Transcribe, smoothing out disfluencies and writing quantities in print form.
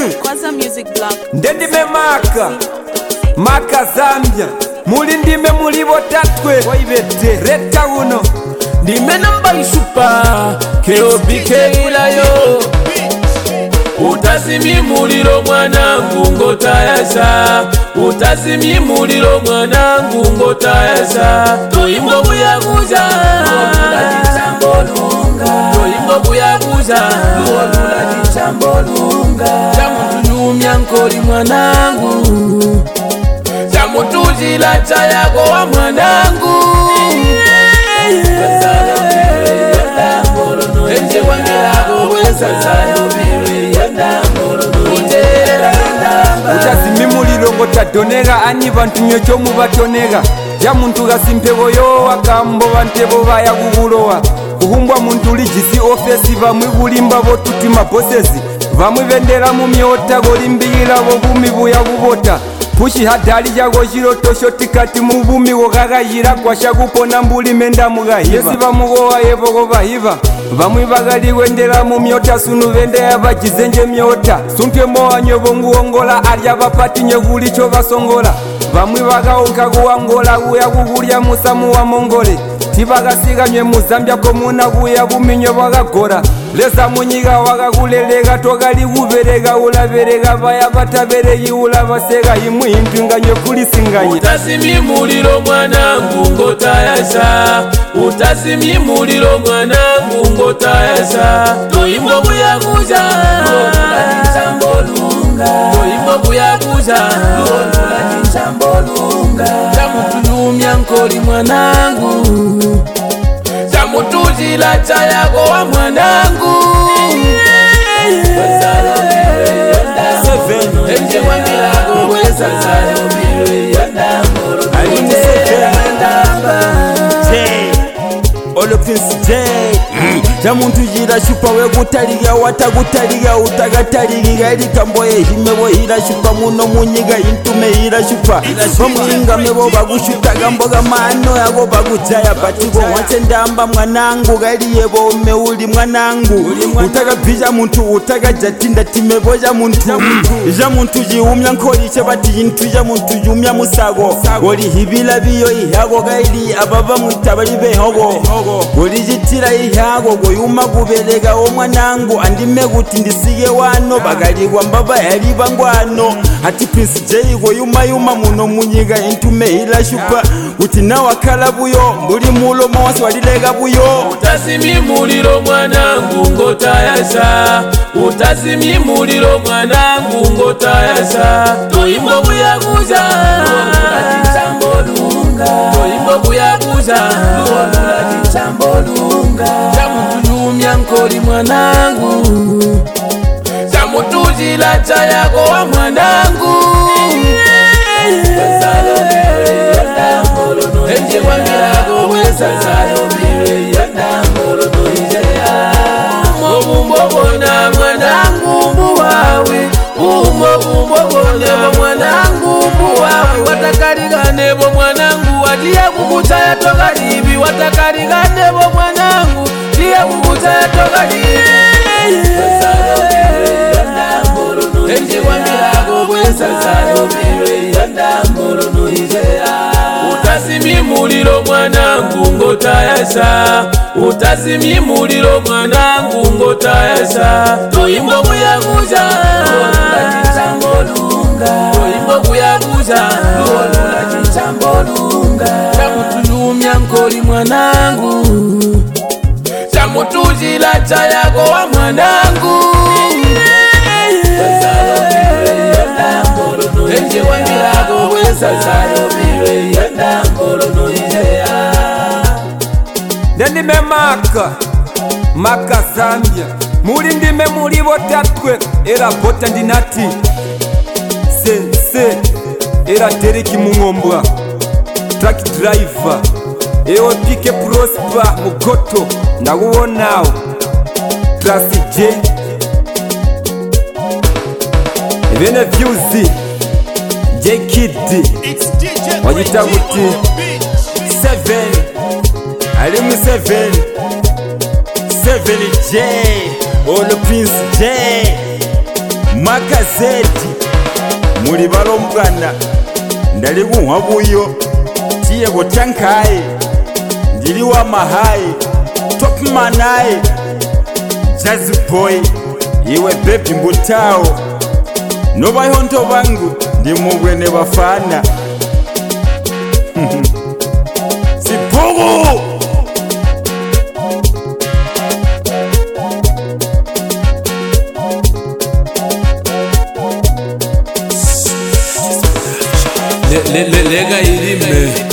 Kwaza Music Blog. Ndendime Maka Zambia. Muli ndime muli botatwe waibete reta uno ndime namba ishupa KOBK ilayo utazimi muliro mwanangu ngotayasa utazimi muliro mwanangu ngotayasa toyimbo buyaguza toyimbo buyaguza chamutunyumya nkoli mwanangu chamutuzila chayako wa mwanangu utazimi muliro ngotadonega ani bantu nyocho mubatonega ja muntu gasimpevo yo wakambo bantebo baya kugulowa kuhumbwa muntu lijisi ofesi bamwe bulimba bo tutima bosesi bamwe bendera mu myota golimbira bo bumi buya bubota pushi hadali jago jiroto shoti kati mu bumi wogagayira kwasha kupona mbuli menda mugahiva yesi bamugowa yebogo bahiva bamwe bagali wendera mu myota sunu bendera bajizenje myota suntwe moanyo bonguongola alya bapati nyeguli cho basongola bamwe bagaonka guangola uya kugulya musamu wa mongole tibagasigamye muzambya komuna kuya buminyo bagagora leza munyiga wagakulelega togali kuberega ulaberega baya bataberegi ulabasega imuhimpinganye kulisinganye utazimi muliro mwanangu ngotayasa utazimi muliro mwanangu ngotayasa toyimbo buyaguza toyimbo buyaguza chamutunyumya nkoli mwanangu chamutuzila chayako wa mwanangu jamuntu jira shupa we kutaliga watakutaliga utagataliga likamboye himebo hira shupa muno munyiga intume hira shupa bamuinga mebo bagushutaga mboga mano yago bagujaya batigo wanse ndamba mwanangu galiyebo meuli mwanangu utagapija muntu utagajatinda timebo ja muntu jiumya nkoli chebati intu ja muntu jumya musago oli hibila biyo ihago gaili ababa mutabali behogo oli jitira ihago goyuma kubelega omwanangu andime kuti ndisige wano bagaligwa mbaba yali bangwano ati Prince J goyuma yuma muno munyiga intume ila shupa kuti nawakala buyo mbuli mulo mawasi walilega buyo utazimi muliro mwanangu ngotayasa utazimi muliro mwanangu ngotayasa toyimbo buyaguza toyimbo buyaguza chamutunyumya nkoli mwanangu chamutuzila chayako wa mwanangu umobona mwanangu mbuwawe umobona mwanangu mbuwawe watakaliganebo mwanangu watiya kukutaya tokalibi watakaliganebo mwanangu tiya kukutaya tokalibi utazimi muliro mwanangu ngotayasa utazimi muliro mwanangu ngotayasa toyimbo buyaguza toyimbo buyaguza chamutunyumya nkoli mwanangu chamutuzila chayako wa mwanangu ndendime Maka Zambia. Muli ndime muli botatwe era bota ndinati se era Dereki Mungombwa truck driver EOPK Prosper Mugoto ndakuwonawo Class J Vene Views J Kid wajita kuti 7 alimu 7J All Prince J Makazeti muli balombwana ndali kunywa buyo tiye kutankaye ndili wa mahaye topmanaye Jazzy Boy iwe baby mbutao nobayonto bangu ndi mubwene bafana Sipogo lega ilime